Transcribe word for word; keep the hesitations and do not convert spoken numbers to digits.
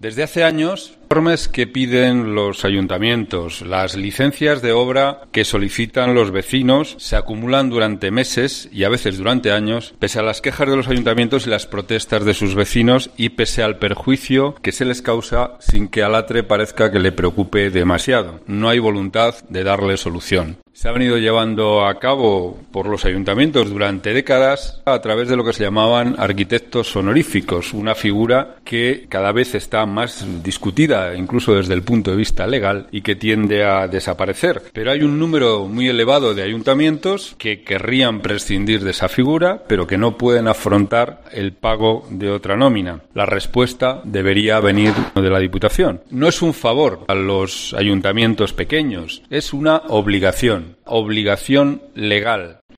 Desde hace años, informes que piden los ayuntamientos, las licencias de obra que solicitan los vecinos se acumulan durante meses y a veces durante años, pese a las quejas de los ayuntamientos y las protestas de sus vecinos y pese al perjuicio que se les causa sin que al atre parezca que le preocupe demasiado. No hay voluntad de darle solución. Se ha venido llevando a cabo por los ayuntamientos durante décadas a través de lo que se llamaban arquitectos honoríficos, una figura que cada vez está más discutida, incluso desde el punto de vista legal, y que tiende a desaparecer. Pero hay un número muy elevado de ayuntamientos que querrían prescindir de esa figura, pero que no pueden afrontar el pago de otra nómina. La respuesta debería venir de la Diputación. No es un favor a los ayuntamientos pequeños, es una obligación. Obligación legal.